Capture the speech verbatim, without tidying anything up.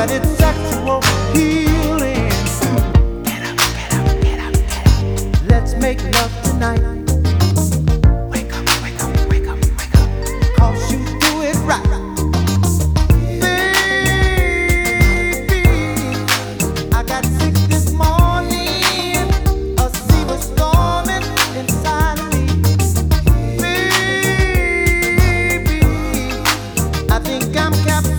that it's sexual healing. Get up, get up, get up, get up. Let's make love tonight. Wake up, wake up, wake up, wake up. 'Cause you do it right. Baby, I got sick this morning. A sea was storming inside of me. Baby, I think I'm captured.